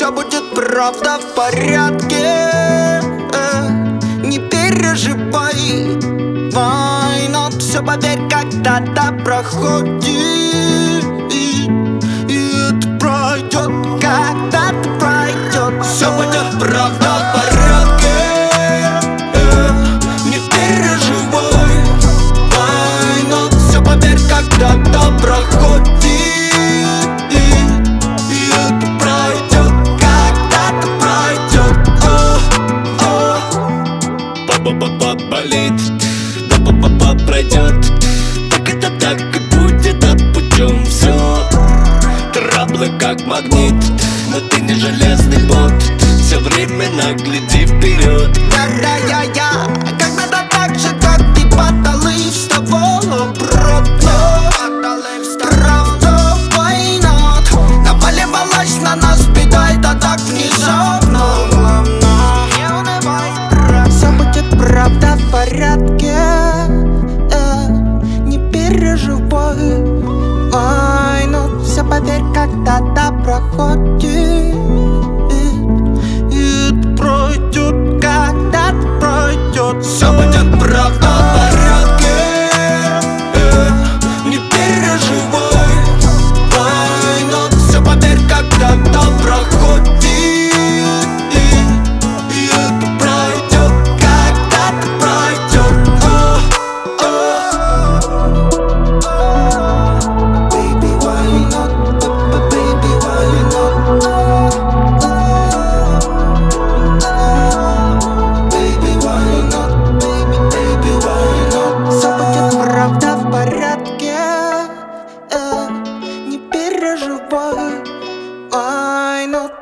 все будет правда в порядке. Не переживай, война, все поверь, когда-то проходит. И это пройдет, когда-то пройдет. Все будет правда в порядке. Не переживай, война, все поверь, когда-то проходит. Болит, да па-па-па пройдет. Так это так и будет, а путем все. Траблы как магнит, но ты не железный бот. Все временно гляди вперед. Когда я когда-то так же, как ты, падал и вставал обратно. Правда, война наваливалась на нас бедой, да так внезапно. Правда в порядке, не переживай, войну, все поверь, когда-то проходит. И это пройдет, когда-то пройдет. Все будет правда в порядке, не переживай, войну, все поверь, когда-то проходит. Не переживай, I know.